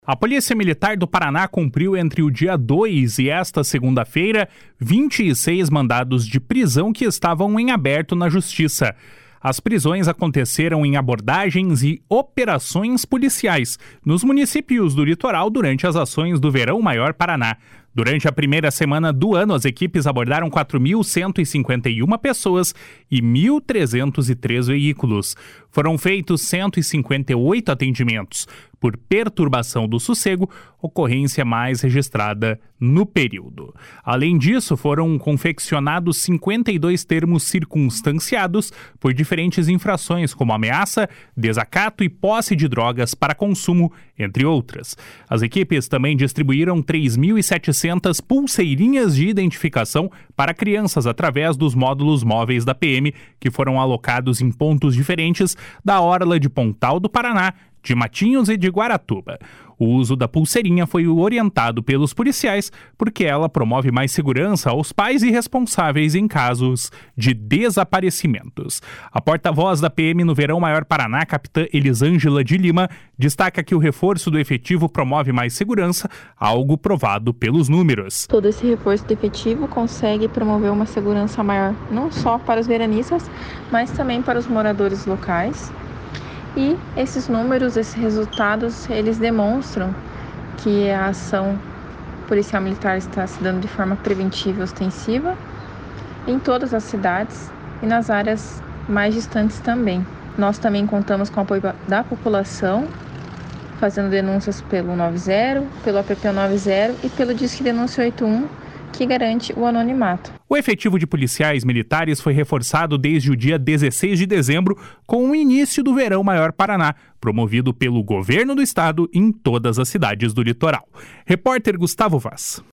A Polícia Militar do Paraná cumpriu entre o dia 2 e esta segunda-feira 26 mandados de prisão que estavam em aberto na Justiça. As prisões aconteceram em abordagens e operações policiais nos municípios do litoral durante as ações do Verão Maior Paraná. Durante a primeira semana do ano, as equipes abordaram 4.151 pessoas e 1.303 veículos. Foram feitos 158 atendimentos por perturbação do sossego, ocorrência mais registrada no período. Além disso, foram confeccionados 52 termos circunstanciados por diferentes infrações, como ameaça, desacato e posse de drogas para consumo, entre outras. As equipes também distribuíram 3.700 pulseirinhas de identificação para crianças através dos módulos móveis da PM, que foram alocados em pontos diferentes da orla de Pontal do Paraná, de Matinhos e de Guaratuba. O uso da pulseirinha foi orientado pelos policiais porque ela promove mais segurança aos pais e responsáveis em casos de desaparecimentos. A porta-voz da PM no Verão Maior Paraná, capitã Elisângela de Lima, destaca que o reforço do efetivo promove mais segurança, algo provado pelos números. Todo esse reforço do efetivo consegue promover uma segurança maior, não só para os veranistas, mas também para os moradores locais. E esses números, esses resultados, eles demonstram que a ação policial militar está se dando de forma preventiva e ostensiva em todas as cidades e nas áreas mais distantes também. Nós também contamos com o apoio da população, fazendo denúncias pelo 90, pelo APP 90 e pelo Disque Denúncia 81, que garante o anonimato. O efetivo de policiais militares foi reforçado desde o dia 16 de dezembro, com o início do Verão Maior Paraná, promovido pelo governo do estado em todas as cidades do litoral. Repórter Gustavo Vaz.